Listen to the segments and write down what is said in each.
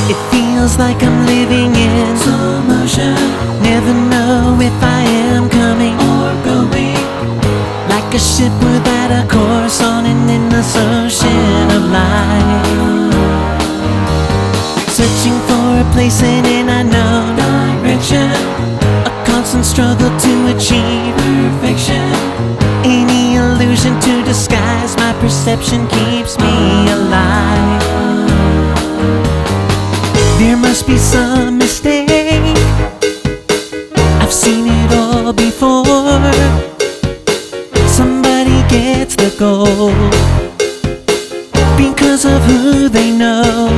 It feels like I'm living in slow motion. Never know if I am coming or going. Like a ship without a course on an endless ocean of life. Searching for a place in an unknown direction. A constant struggle to achieve perfection. Any illusion to disguise my perception keeps me alive. There must be some mistake. I've seen it all before. Somebody gets the goal because of who they know.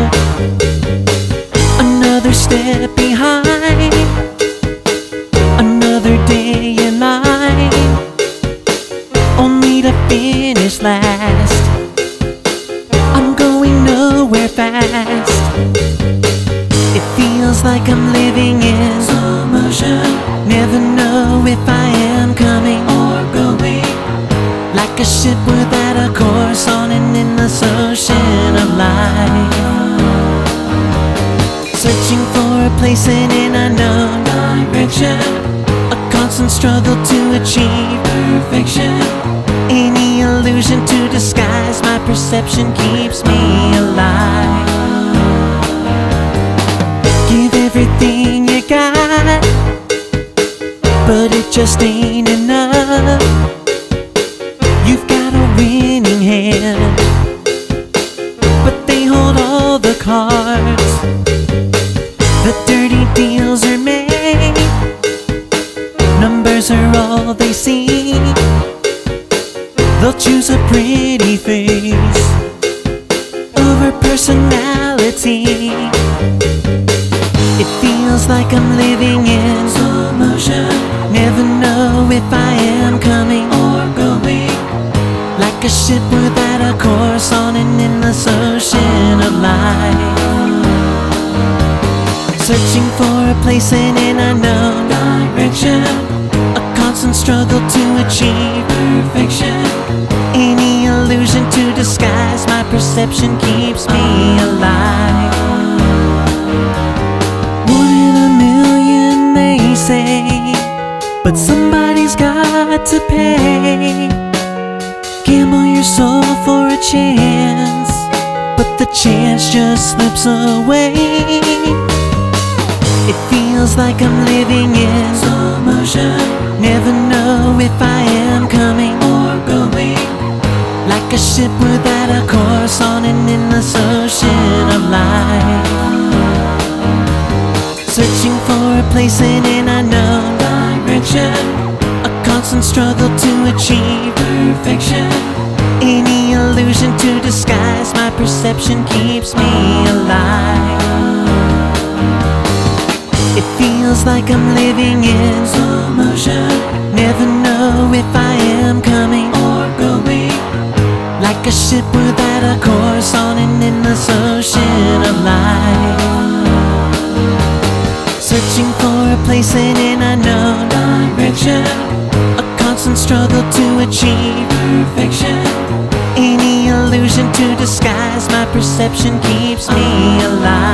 Another step behind, another day in line, only to finish last. I'm going nowhere fast. It feels like I'm living in slow motion. Never know if I am coming or going. Like a ship without a course on an endless ocean of life. Searching for a place in an unknown direction. A constant struggle to achieve perfection. Any illusion to disguise my perception keeps me alive. Give everything you got, but it just ain't enough. You've got a winning hand, but they hold all the cards. The dirty deals are made. Numbers are all they see. They'll choose a pretty face over personality. It feels like I'm living in slow motion. Never know if I am coming or going. Like a ship without a course on an endless ocean of life. Searching for a place in an unknown direction. A constant struggle to achieve perfection. Any illusion to disguise my perception keeps me alive. One in a million, they say, but somebody's got to pay. Gamble your soul for a chance, but the chance just slips away. It feels like I'm living in slow motion. Never know if I am coming or going. Like a ship without a course on an endless ocean of life. Searching for a place in an unknown direction. A constant struggle to achieve perfection. Any illusion to disguise my perception keeps me alive. It feels like I'm living in slow motion. Never know if I am coming or going. Like a ship without a course on an endless ocean of life. Searching for a place in an unknown direction. A constant struggle to achieve perfection. Any illusion to disguise my perception keeps me alive.